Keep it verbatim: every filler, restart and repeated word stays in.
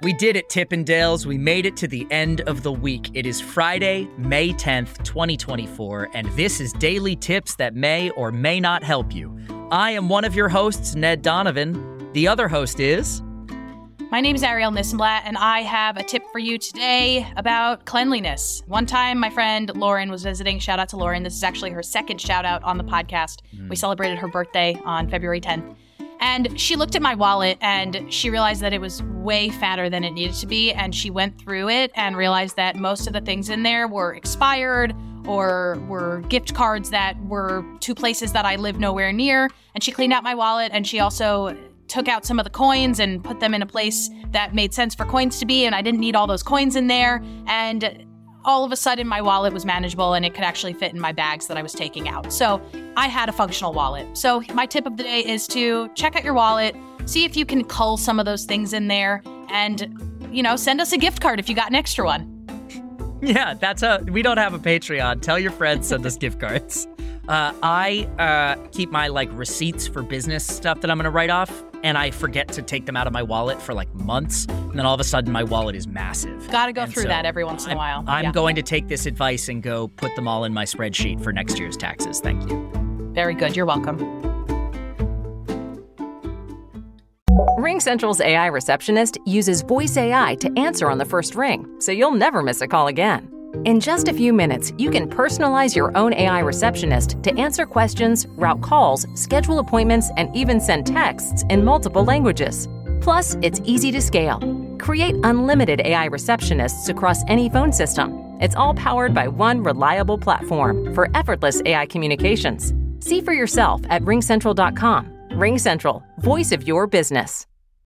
We did it, Tippendales. We made it to the end of the week. It is Friday, May tenth, twenty twenty-four, and this is Daily Tips that may or may not help you. I am one of your hosts, Ned Donovan. The other host is... My name is Ariel Nissenblatt, and I have a tip for you today about cleanliness. One time, my friend Lauren was visiting. Shout out to Lauren. This is actually her second shout out on the podcast. Mm. We celebrated her birthday on February tenth. And she looked at my wallet and she realized that it was way fatter than it needed to be. And she went through it and realized that most of the things in there were expired or were gift cards that were to places that I live nowhere near. And she cleaned out my wallet, and she also took out some of the coins and put them in a place that made sense for coins to be. And I didn't need all those coins in there. And all of a sudden, my wallet was manageable and it could actually fit in my bags that I was taking out. So I had a functional wallet. So my tip of the day is to check out your wallet, see if you can cull some of those things in there, and, you know, send us a gift card if you got an extra one. Yeah, that's a, we don't have a Patreon. Tell your friends, send us gift cards. Uh, I uh, keep my, like, receipts for business stuff that I'm going to write off, and I forget to take them out of my wallet for, like, months, and then all of a sudden my wallet is massive. Got to go and through so that every once in I'm, a while. I'm yeah. going to take this advice and go put them all in my spreadsheet for next year's taxes. Thank you. Very good. You're welcome. RingCentral's A I receptionist uses voice A I to answer on the first ring, so you'll never miss a call again. In just a few minutes, you can personalize your own A I receptionist to answer questions, route calls, schedule appointments, and even send texts in multiple languages. Plus, it's easy to scale. Create unlimited A I receptionists across any phone system. It's all powered by one reliable platform for effortless A I communications. See for yourself at ring central dot com. RingCentral, voice of your business.